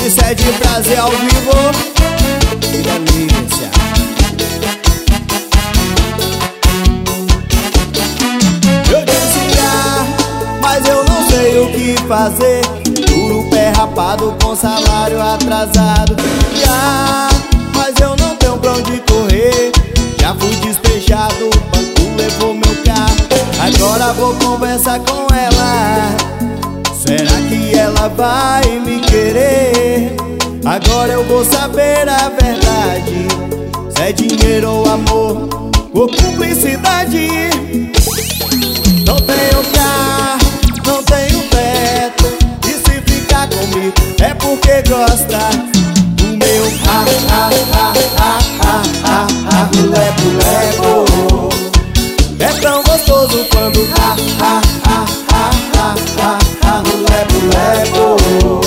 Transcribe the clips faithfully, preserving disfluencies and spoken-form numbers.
Isso é de prazer ao vivo. Que delícia. Eu disse ah, mas eu não sei o que fazer. Duro pé rapado com salário atrasado. Ah, mas eu não tenho pra onde correr. Já fui despejado, o banco levou meu carro. Agora vou conversar com ela. Será que ela vai me querer? Agora eu vou saber a verdade. Se é dinheiro ou amor ou cumplicidade. Não tenho carro, não tenho teto. E se ficar comigo é porque gosta do meu ah, ah, ah, ah, ah, ah, ah, lepo, lepo. É tão gostoso quando ah, ah, ah, ah, ah, ah, ah, lepo, lepo.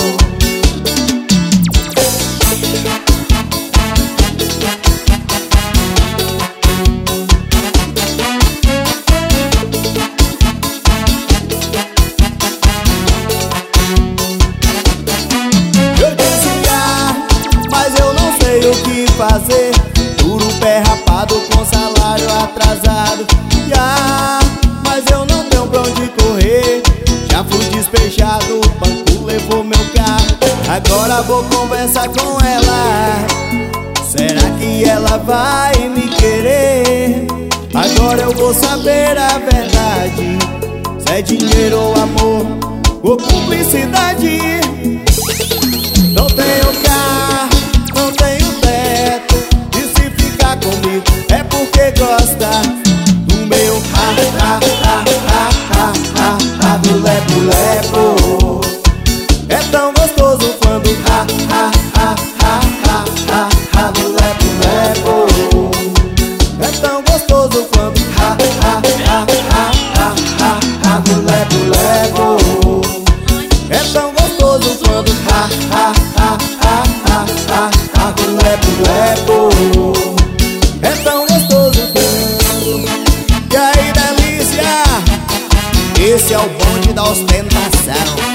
Eu disse ah, mas eu não sei o que fazer. Duro pé rapado com salário atrasado. Ah, mas eu não tenho pra onde correr. Já fui despejado, o banco levou meu carro. Agora vou conversar com ela. Será que ela vai me querer? Agora eu vou saber a verdade. Se é dinheiro ou amor ou cumplicidade. Não tenho carro, não tenho teto. E se ficar comigo é porque gosta do meu ah, ah, ah, ah, ah, ah, ah, do lepo, lepo. É tão gostoso quando ah, ah, ah, ah, ah, ah, ah, do lepo, lepo. É tão gostoso quando ah, ah, ah, ah, ah, ah, ah, do lepo, lepo. É tão gostoso quando ah, ah, ah, ah, ah, ah, ah, do lepo, lepo. É tão gostoso quando. E aí, delícia? Esse é o bonde da ostentação.